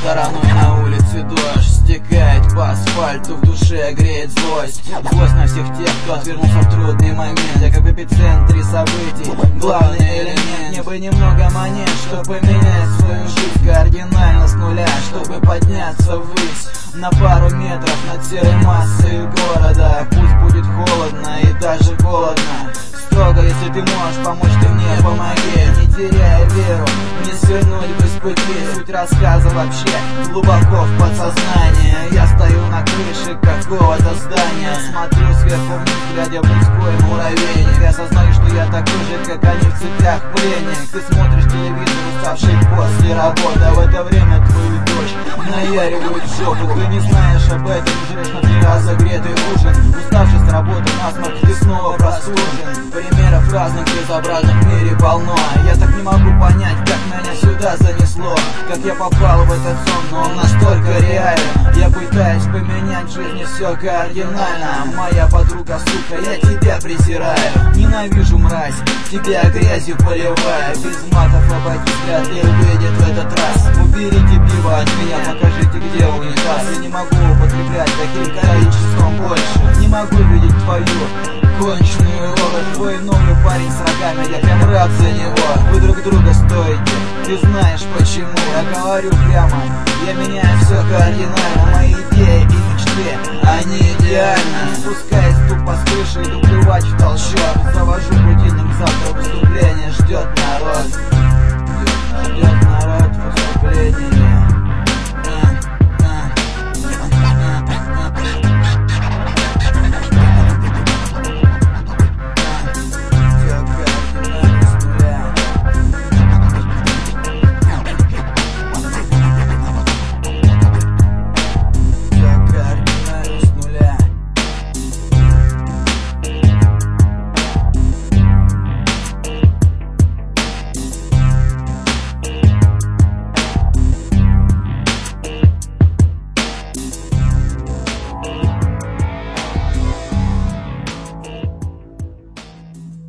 стороной на улице дождь стекает по асфальту, в душе греет злость. Злость на всех тех, кто отвернулся в трудный момент. Я как в эпицентре событий, главный элемент. Мне бы немного монет, чтобы поменять свою жизнь кардинально с нуля, чтобы подняться ввысь на пару метров над серой массой города. Пусть будет холодно и даже голодно, строго, если ты можешь помочь, ты мне помоги. Не теряя веру, не свернуть бы с пути. Суть рассказа вообще глубоко в подсознании. Я стою на крыше какого-то здания, смотрю сверху вниз, глядя в людской муравейник. Я осознаю, что я такой же, как они, в цепях пленник. Ты смотришь телевизор, уставший после работы, а в это время твою дочь наяривают в жопу. Ты не знаешь об этом, жрешь на 3 раза гретый ужин. Уставший с работы насморк, ты снова простужен. Примеров разных безобразных в мире полно. Я так не могу понять, как меня сюда занесло, как я попал в этот сон, но он настолько реален. Я пытаюсь поменять в жизни все кардинально. Моя подруга, сука, я тебя презираю. Ненавижу, мразь, тебя грязью поливаю. Без матов обойти вряд ли выйдет в этот раз. Уберите пиво от меня, покажите, где унитаз. Я не могу употреблять таким количеством больше. Не могу видеть твою конченую рожу. Твой новый парень с рогами, я прям рад за него. Вы друг друга стоите, ты знаешь почему. Я говорю прямо, я меняю все кардинально. Мои идеи и мечты, они идеальны. Спускаясь тупо с крыши, иду плевать в толчок. Завожу будильник, завтра выступление ждет народ. Ждет народ выступление.